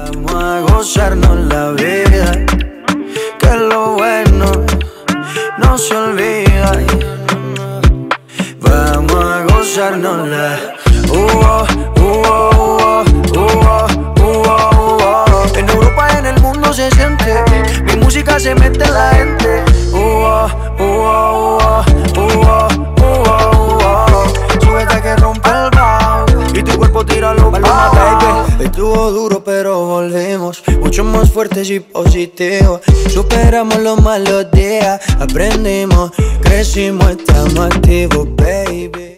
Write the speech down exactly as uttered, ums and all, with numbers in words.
Vamos a gozarnos la vida, que lo bueno no se olvida. Vamos a gozarnos la uh -oh, uh -oh, uh -oh, uh -oh, uh -oh. En Europa y en el mundo se siente, mi música se mete en la gente. Uh -oh, uh -oh, uh -oh, uh -oh, uh -oh. Súbete que rompe el bajo y tu cuerpo tira los palmas, baby. Estuvo duro pero volvimos, mucho más fuertes y positivos. Superamos los malos días, aprendimos, crecimos, estamos activos, baby.